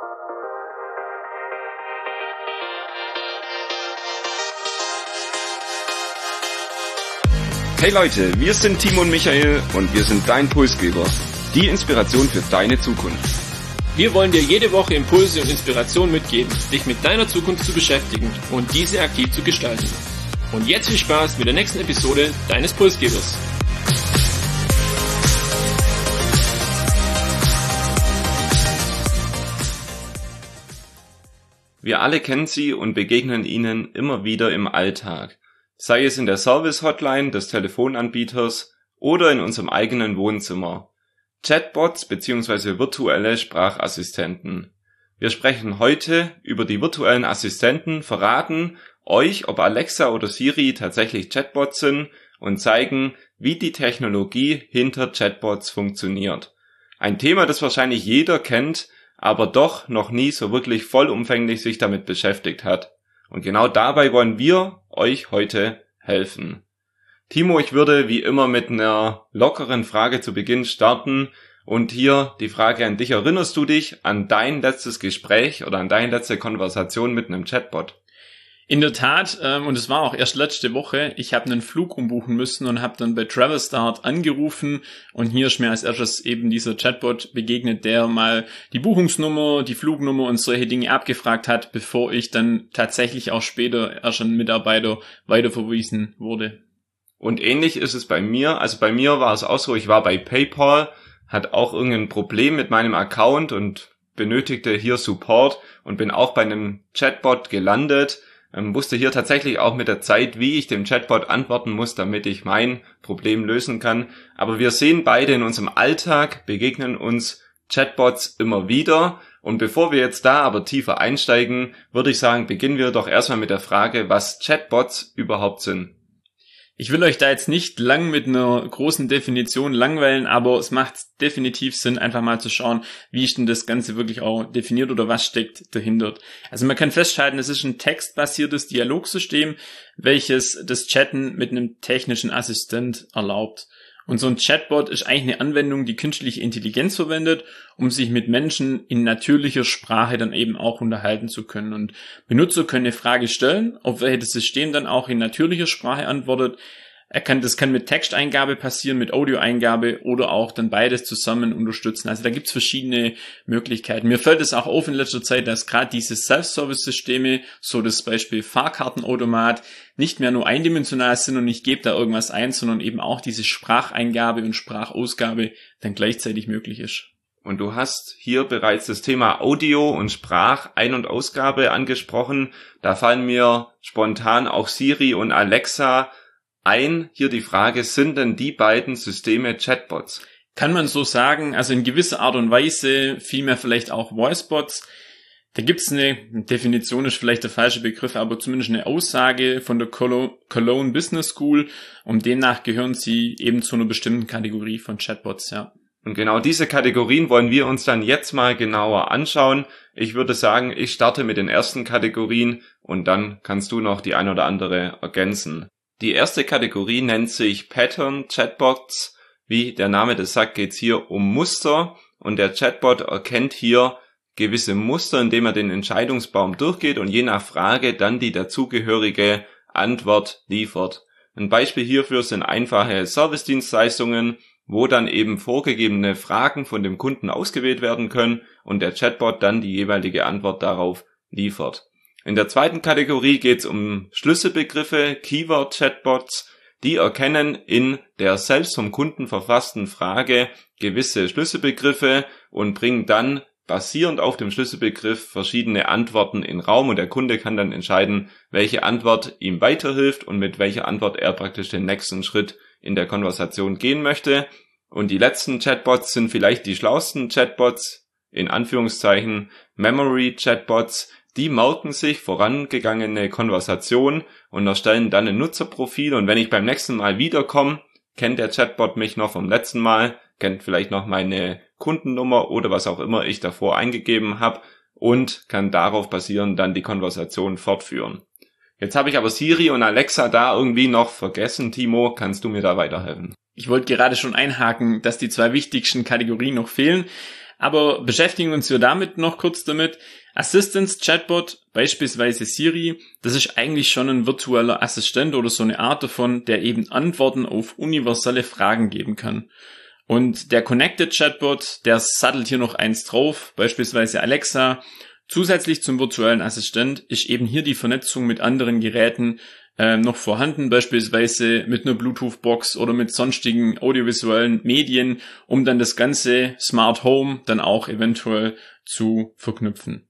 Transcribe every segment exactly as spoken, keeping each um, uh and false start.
Hey Leute, wir sind Timo und Michael und wir sind dein Pulsgeber, die Inspiration für deine Zukunft. Wir wollen dir jede Woche Impulse und Inspiration mitgeben, dich mit deiner Zukunft zu beschäftigen und diese aktiv zu gestalten. Und jetzt viel Spaß mit der nächsten Episode deines Pulsgebers. Wir alle kennen sie und begegnen ihnen immer wieder im Alltag. Sei es in der Service-Hotline des Telefonanbieters oder in unserem eigenen Wohnzimmer. Chatbots bzw. virtuelle Sprachassistenten. Wir sprechen heute über die virtuellen Assistenten, verraten euch, ob Alexa oder Siri tatsächlich Chatbots sind und zeigen, wie die Technologie hinter Chatbots funktioniert. Ein Thema, das wahrscheinlich jeder kennt, aber doch noch nie so wirklich vollumfänglich sich damit beschäftigt hat. Und genau dabei wollen wir euch heute helfen. Timo, ich würde wie immer mit einer lockeren Frage zu Beginn starten und hier die Frage an dich. Erinnerst du dich an dein letztes Gespräch oder an deine letzte Konversation mit einem Chatbot? In der Tat, ähm, und es war auch erst letzte Woche, ich habe einen Flug umbuchen müssen und habe dann bei Travelstart angerufen und hier ist mir als erstes eben dieser Chatbot begegnet, der mal die Buchungsnummer, die Flugnummer und solche Dinge abgefragt hat, bevor ich dann tatsächlich auch später erst an Mitarbeiter weiterverwiesen wurde. Und ähnlich ist es bei mir, also bei mir war es auch so, ich war bei PayPal, hatte auch irgendein Problem mit meinem Account und benötigte hier Support und bin auch bei einem Chatbot gelandet. Ähm, wusste hier tatsächlich auch mit der Zeit, wie ich dem Chatbot antworten muss, damit ich mein Problem lösen kann. Aber wir sehen beide in unserem Alltag, begegnen uns Chatbots immer wieder. Und bevor wir jetzt da aber tiefer einsteigen, würde ich sagen, beginnen wir doch erstmal mit der Frage, was Chatbots überhaupt sind. Ich will euch da jetzt nicht lang mit einer großen Definition langweilen, aber es macht definitiv Sinn, einfach mal zu schauen, wie ist denn das Ganze wirklich auch definiert oder was steckt dahinter. Also man kann festhalten, es ist ein textbasiertes Dialogsystem, welches das Chatten mit einem technischen Assistent erlaubt. Und so ein Chatbot ist eigentlich eine Anwendung, die künstliche Intelligenz verwendet, um sich mit Menschen in natürlicher Sprache dann eben auch unterhalten zu können. Und Benutzer können eine Frage stellen, auf welche das System dann auch in natürlicher Sprache antwortet. Er kann, das kann mit Texteingabe passieren, mit Audioeingabe oder auch dann beides zusammen unterstützen. Also da gibt's verschiedene Möglichkeiten. Mir fällt es auch auf in letzter Zeit, dass gerade diese Self-Service-Systeme, so das Beispiel Fahrkartenautomat, nicht mehr nur eindimensional sind und ich gebe da irgendwas ein, sondern eben auch diese Spracheingabe und Sprachausgabe dann gleichzeitig möglich ist. Und du hast hier bereits das Thema Audio und Sprachein- und Ausgabe angesprochen. Da fallen mir spontan auch Siri und Alexa ein. Hier die Frage, sind denn die beiden Systeme Chatbots? Kann man so sagen, also in gewisser Art und Weise, vielmehr vielleicht auch Voicebots. Da gibt's eine Definition, ist vielleicht der falsche Begriff, aber zumindest eine Aussage von der Cologne Business School und demnach gehören sie eben zu einer bestimmten Kategorie von Chatbots, ja. Und genau diese Kategorien wollen wir uns dann jetzt mal genauer anschauen. Ich würde sagen, ich starte mit den ersten Kategorien und dann kannst du noch die ein oder andere ergänzen. Die erste Kategorie nennt sich Pattern Chatbots. Wie der Name das sagt, geht es hier um Muster und der Chatbot erkennt hier gewisse Muster, indem er den Entscheidungsbaum durchgeht und je nach Frage dann die dazugehörige Antwort liefert. Ein Beispiel hierfür sind einfache Servicedienstleistungen, wo dann eben vorgegebene Fragen von dem Kunden ausgewählt werden können und der Chatbot dann die jeweilige Antwort darauf liefert. In der zweiten Kategorie geht es um Schlüsselbegriffe, Keyword-Chatbots, die erkennen in der selbst vom Kunden verfassten Frage gewisse Schlüsselbegriffe und bringen dann basierend auf dem Schlüsselbegriff verschiedene Antworten in den Raum und der Kunde kann dann entscheiden, welche Antwort ihm weiterhilft und mit welcher Antwort er praktisch den nächsten Schritt in der Konversation gehen möchte. Und die letzten Chatbots sind vielleicht die schlauesten Chatbots, in Anführungszeichen Memory-Chatbots. Die merken sich vorangegangene Konversationen und erstellen dann ein Nutzerprofil und wenn ich beim nächsten Mal wiederkomme, kennt der Chatbot mich noch vom letzten Mal, kennt vielleicht noch meine Kundennummer oder was auch immer ich davor eingegeben habe und kann darauf basierend dann die Konversation fortführen. Jetzt habe ich aber Siri und Alexa da irgendwie noch vergessen. Timo, kannst du mir da weiterhelfen? Ich wollte gerade schon einhaken, dass die zwei wichtigsten Kategorien noch fehlen. Aber beschäftigen uns wir damit noch kurz damit. Assistance Chatbot, beispielsweise Siri, das ist eigentlich schon ein virtueller Assistent oder so eine Art davon, der eben Antworten auf universelle Fragen geben kann. Und der Connected Chatbot, der sattelt hier noch eins drauf, beispielsweise Alexa. Zusätzlich zum virtuellen Assistent ist eben hier die Vernetzung mit anderen Geräten äh, noch vorhanden, beispielsweise mit einer Bluetooth-Box oder mit sonstigen audiovisuellen Medien, um dann das ganze Smart Home dann auch eventuell zu verknüpfen.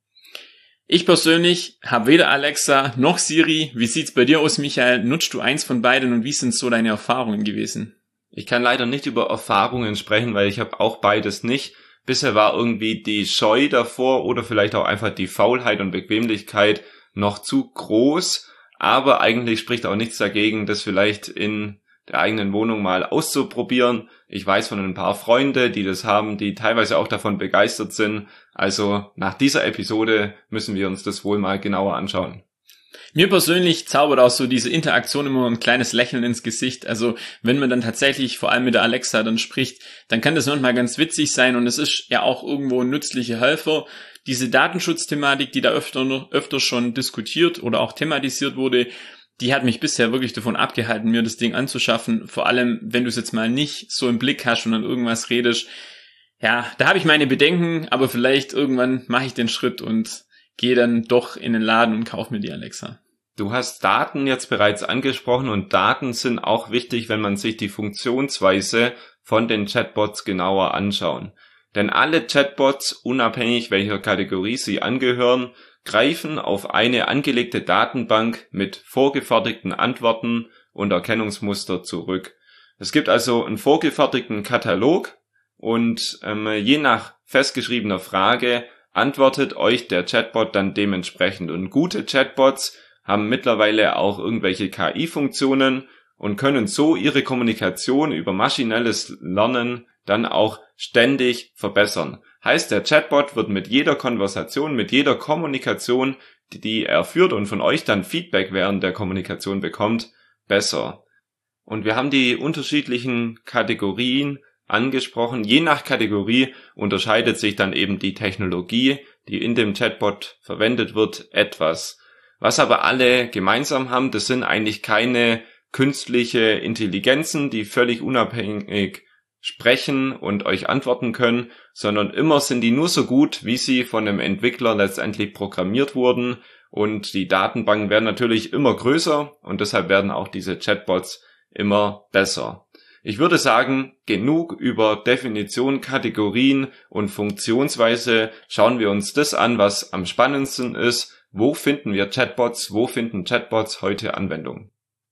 Ich persönlich habe weder Alexa noch Siri. Wie sieht's bei dir aus, Michael? Nutzt du eins von beiden und wie sind so deine Erfahrungen gewesen? Ich kann leider nicht über Erfahrungen sprechen, weil ich habe auch beides nicht. Bisher war irgendwie die Scheu davor oder vielleicht auch einfach die Faulheit und Bequemlichkeit noch zu groß. Aber eigentlich spricht auch nichts dagegen, das vielleicht in der eigenen Wohnung mal auszuprobieren. Ich weiß von ein paar Freunden, die das haben, die teilweise auch davon begeistert sind. Also nach dieser Episode müssen wir uns das wohl mal genauer anschauen. Mir persönlich zaubert auch so diese Interaktion immer ein kleines Lächeln ins Gesicht. Also wenn man dann tatsächlich vor allem mit der Alexa dann spricht, dann kann das manchmal ganz witzig sein und es ist ja auch irgendwo ein nützlicher Helfer. Diese Datenschutzthematik, die da öfter, öfter schon diskutiert oder auch thematisiert wurde, die hat mich bisher wirklich davon abgehalten, mir das Ding anzuschaffen. Vor allem, wenn du es jetzt mal nicht so im Blick hast und an irgendwas redest. Ja, da habe ich meine Bedenken, aber vielleicht irgendwann mache ich den Schritt und gehe dann doch in den Laden und kaufe mir die Alexa. Du hast Daten jetzt bereits angesprochen und Daten sind auch wichtig, wenn man sich die Funktionsweise von den Chatbots genauer anschauen. Denn alle Chatbots, unabhängig welcher Kategorie sie angehören, greifen auf eine angelegte Datenbank mit vorgefertigten Antworten und Erkennungsmuster zurück. Es gibt also einen vorgefertigten Katalog und ähm, je nach festgeschriebener Frage antwortet euch der Chatbot dann dementsprechend. Und gute Chatbots haben mittlerweile auch irgendwelche K I-Funktionen und können so ihre Kommunikation über maschinelles Lernen dann auch ständig verbessern. Heißt, der Chatbot wird mit jeder Konversation, mit jeder Kommunikation, die er führt und von euch dann Feedback während der Kommunikation bekommt, besser. Und wir haben die unterschiedlichen Kategorien angesprochen. Je nach Kategorie unterscheidet sich dann eben die Technologie, die in dem Chatbot verwendet wird, etwas. Was aber alle gemeinsam haben, das sind eigentlich keine künstliche Intelligenzen, die völlig unabhängig sprechen und euch antworten können, sondern immer sind die nur so gut, wie sie von einem Entwickler letztendlich programmiert wurden. Und die Datenbanken werden natürlich immer größer und deshalb werden auch diese Chatbots immer besser. Ich würde sagen, genug über Definition, Kategorien und Funktionsweise. Schauen wir uns das an, was am spannendsten ist. Wo finden wir Chatbots? Wo finden Chatbots heute Anwendung?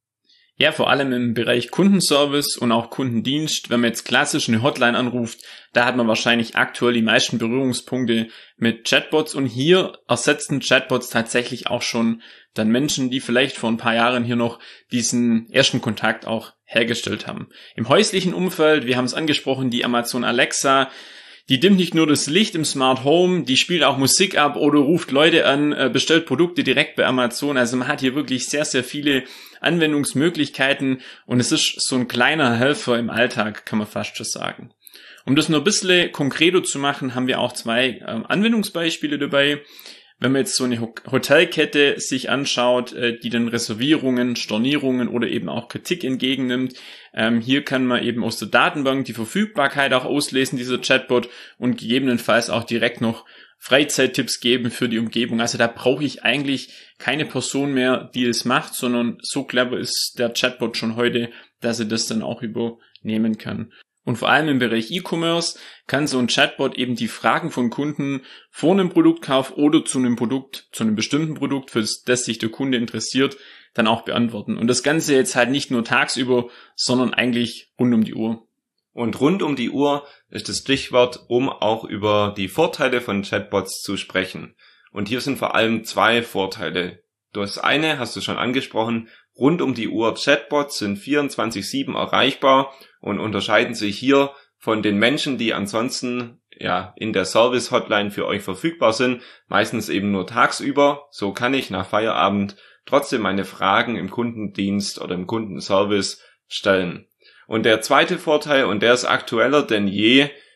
Ja, vor allem im Bereich Kundenservice und auch Kundendienst. Wenn man jetzt klassisch eine Hotline anruft, da hat man wahrscheinlich aktuell die meisten Berührungspunkte mit Chatbots. Und hier ersetzen Chatbots tatsächlich auch schon dann Menschen, die vielleicht vor ein paar Jahren hier noch diesen ersten Kontakt auch hergestellt haben. Im häuslichen Umfeld, wir haben es angesprochen, die Amazon Alexa, die dimmt nicht nur das Licht im Smart Home, die spielt auch Musik ab oder ruft Leute an, bestellt Produkte direkt bei Amazon. Also man hat hier wirklich sehr, sehr viele Anwendungsmöglichkeiten und es ist so ein kleiner Helfer im Alltag, kann man fast schon sagen. Um das nur ein bisschen konkreter zu machen, haben wir auch zwei äh, Anwendungsbeispiele dabei. Wenn man jetzt so eine Hotelkette sich anschaut, die dann Reservierungen, Stornierungen oder eben auch Kritik entgegennimmt, ähm, hier kann man eben aus der Datenbank die Verfügbarkeit auch auslesen, dieser Chatbot, und gegebenenfalls auch direkt noch Freizeittipps geben für die Umgebung. Also da brauche ich eigentlich keine Person mehr, die es macht, sondern so clever ist der Chatbot schon heute, dass er das dann auch übernehmen kann. Und vor allem im Bereich E-Commerce kann so ein Chatbot eben die Fragen von Kunden vor einem Produktkauf oder zu einem Produkt, zu einem bestimmten Produkt, für das sich der Kunde interessiert, dann auch beantworten. Und das Ganze jetzt halt nicht nur tagsüber, sondern eigentlich rund um die Uhr. Und rund um die Uhr ist das Stichwort, um auch über die Vorteile von Chatbots zu sprechen. Und hier sind vor allem zwei Vorteile. Das eine hast du schon angesprochen, rund um die Uhr Chatbots sind vierundzwanzig sieben erreichbar und unterscheiden sich hier von den Menschen, die ansonsten ja in der Service-Hotline für euch verfügbar sind, meistens eben nur tagsüber. So kann ich nach Feierabend trotzdem meine Fragen im Kundendienst oder im Kundenservice stellen. Und der zweite Vorteil, und der ist aktueller denn je,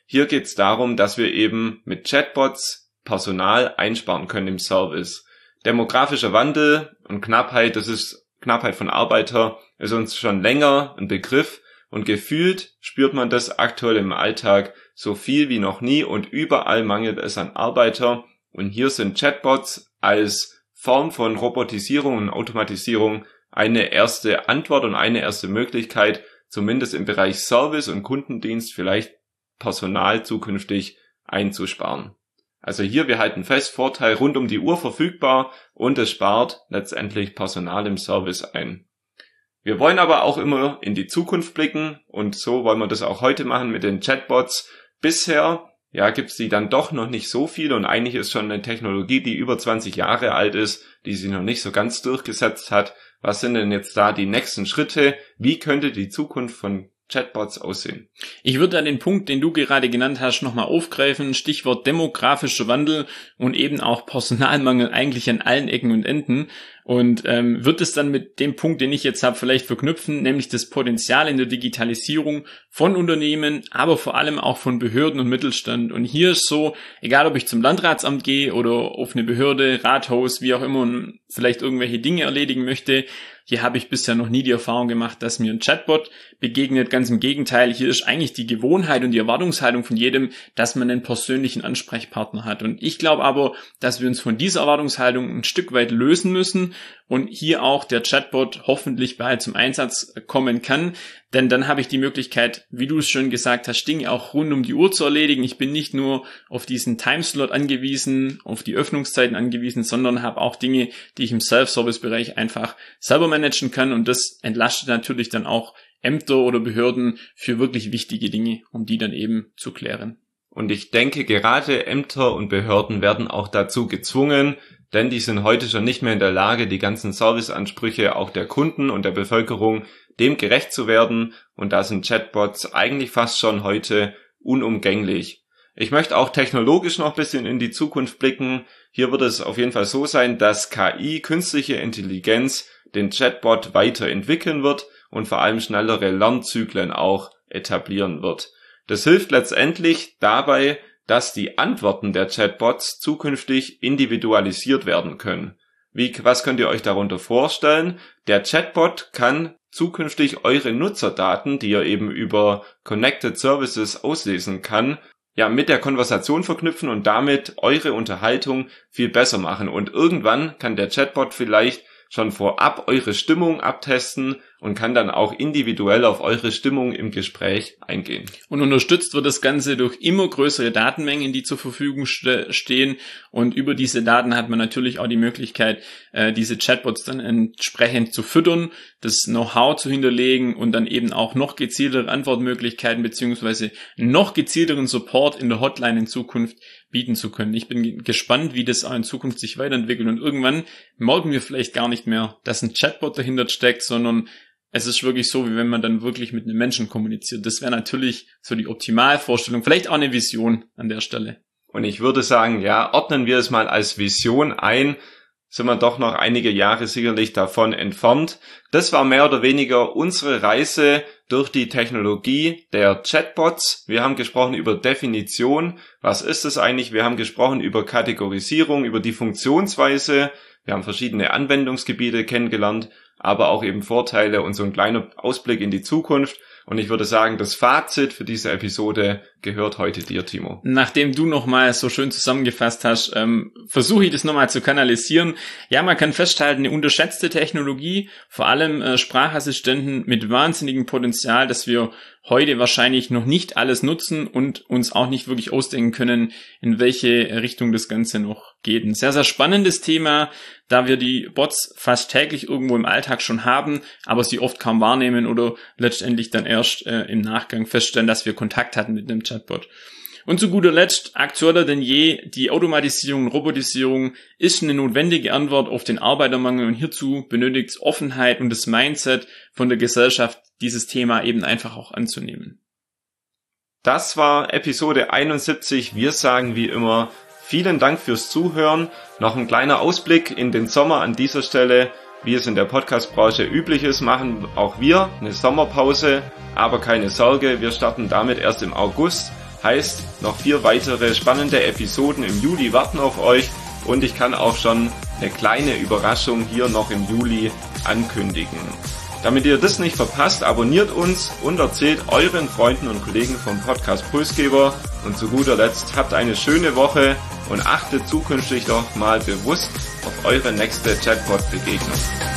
Hier geht es darum, dass wir eben mit Chatbots Personal einsparen können im Service. Demografischer Wandel und Knappheit, das ist Knappheit von Arbeiter, ist uns schon länger ein Begriff und gefühlt spürt man das aktuell im Alltag so viel wie noch nie und überall mangelt es an Arbeiter. Und hier sind Chatbots als Form von Robotisierung und Automatisierung eine erste Antwort und eine erste Möglichkeit, zumindest im Bereich Service und Kundendienst vielleicht Personal zukünftig einzusparen. Also hier, wir halten fest, Vorteil rund um die Uhr verfügbar und es spart letztendlich Personal im Service ein. Wir wollen aber auch immer in die Zukunft blicken und so wollen wir das auch heute machen mit den Chatbots. Bisher ja, gibt's die dann doch noch nicht so viel und eigentlich ist schon eine Technologie, die über zwanzig Jahre alt ist, die sich noch nicht so ganz durchgesetzt hat. Was sind denn jetzt da die nächsten Schritte? Wie könnte die Zukunft von Chatbots aussehen? Ich würde da den Punkt, den du gerade genannt hast, nochmal aufgreifen. Stichwort demografischer Wandel und eben auch Personalmangel eigentlich an allen Ecken und Enden. Und ähm, wird es dann mit dem Punkt, den ich jetzt habe, vielleicht verknüpfen, nämlich das Potenzial in der Digitalisierung von Unternehmen, aber vor allem auch von Behörden und Mittelstand. Und hier ist so, egal ob ich zum Landratsamt gehe oder auf eine Behörde, Rathaus, wie auch immer, und vielleicht irgendwelche Dinge erledigen möchte, hier habe ich bisher noch nie die Erfahrung gemacht, dass mir ein Chatbot begegnet. Ganz im Gegenteil, hier ist eigentlich die Gewohnheit und die Erwartungshaltung von jedem, dass man einen persönlichen Ansprechpartner hat. Und ich glaube aber, dass wir uns von dieser Erwartungshaltung ein Stück weit lösen müssen und hier auch der Chatbot hoffentlich bald zum Einsatz kommen kann. Denn dann habe ich die Möglichkeit, wie du es schon gesagt hast, Dinge auch rund um die Uhr zu erledigen. Ich bin nicht nur auf diesen Timeslot angewiesen, auf die Öffnungszeiten angewiesen, sondern habe auch Dinge, die ich im Self-Service-Bereich einfach selber managen kann. Und das entlastet natürlich dann auch Ämter oder Behörden für wirklich wichtige Dinge, um die dann eben zu klären. Und ich denke, gerade Ämter und Behörden werden auch dazu gezwungen, denn die sind heute schon nicht mehr in der Lage, die ganzen Serviceansprüche auch der Kunden und der Bevölkerung dem gerecht zu werden. Und da sind Chatbots eigentlich fast schon heute unumgänglich. Ich möchte auch technologisch noch ein bisschen in die Zukunft blicken. Hier wird es auf jeden Fall so sein, dass K I, künstliche Intelligenz, den Chatbot weiterentwickeln wird und vor allem schnellere Lernzyklen auch etablieren wird. Das hilft letztendlich dabei, dass die Antworten der Chatbots zukünftig individualisiert werden können. Wie, was könnt ihr euch darunter vorstellen? Der Chatbot kann zukünftig eure Nutzerdaten, die ihr eben über Connected Services auslesen kann, ja, mit der Konversation verknüpfen und damit eure Unterhaltung viel besser machen. Und irgendwann kann der Chatbot vielleicht schon vorab eure Stimmung abtesten und kann dann auch individuell auf eure Stimmung im Gespräch eingehen. Und unterstützt wird das Ganze durch immer größere Datenmengen, die zur Verfügung ste- stehen. Und über diese Daten hat man natürlich auch die Möglichkeit, äh, diese Chatbots dann entsprechend zu füttern, das Know-how zu hinterlegen und dann eben auch noch gezieltere Antwortmöglichkeiten beziehungsweise noch gezielteren Support in der Hotline in Zukunft bieten zu können. Ich bin gespannt, wie das auch in Zukunft sich weiterentwickelt und irgendwann merken wir vielleicht gar nicht mehr, dass ein Chatbot dahinter steckt, sondern es ist wirklich so, wie wenn man dann wirklich mit einem Menschen kommuniziert. Das wäre natürlich so die Optimalvorstellung, vielleicht auch eine Vision an der Stelle. Und ich würde sagen, ja, ordnen wir es mal als Vision ein, sind wir doch noch einige Jahre sicherlich davon entfernt. Das war mehr oder weniger unsere Reise durch die Technologie der Chatbots. Wir haben gesprochen über Definition. Was ist es eigentlich? Wir haben gesprochen über Kategorisierung, über die Funktionsweise. Wir haben verschiedene Anwendungsgebiete kennengelernt, aber auch eben Vorteile und so ein kleiner Ausblick in die Zukunft. Und ich würde sagen, das Fazit für diese Episode gehört heute dir, Timo. Nachdem du nochmal so schön zusammengefasst hast, ähm, versuche ich das nochmal zu kanalisieren. Ja, man kann festhalten, eine unterschätzte Technologie, vor allem äh, Sprachassistenten mit wahnsinnigem Potenzial, dass wir heute wahrscheinlich noch nicht alles nutzen und uns auch nicht wirklich ausdenken können, in welche Richtung das Ganze noch geht. Ein sehr, sehr spannendes Thema, da wir die Bots fast täglich irgendwo im Alltag schon haben, aber sie oft kaum wahrnehmen oder letztendlich dann erst äh, im Nachgang feststellen, dass wir Kontakt hatten mit einem Chatbot. Und zu guter Letzt, aktueller denn je, die Automatisierung und Robotisierung ist eine notwendige Antwort auf den Arbeitermangel und hierzu benötigt es Offenheit und das Mindset von der Gesellschaft, dieses Thema eben einfach auch anzunehmen. Das war Episode einundsiebzig. Wir sagen wie immer vielen Dank fürs Zuhören. Noch ein kleiner Ausblick in den Sommer an dieser Stelle. Wie es in der Podcast-Branche üblich ist, machen auch wir eine Sommerpause. Aber keine Sorge, wir starten damit erst im August. Heißt, noch vier weitere spannende Episoden im Juli warten auf euch und ich kann auch schon eine kleine Überraschung hier noch im Juli ankündigen. Damit ihr das nicht verpasst, abonniert uns und erzählt euren Freunden und Kollegen vom Podcast Pulsgeber und zu guter Letzt habt eine schöne Woche und achtet zukünftig doch mal bewusst auf eure nächste Jackpot-Begegnung.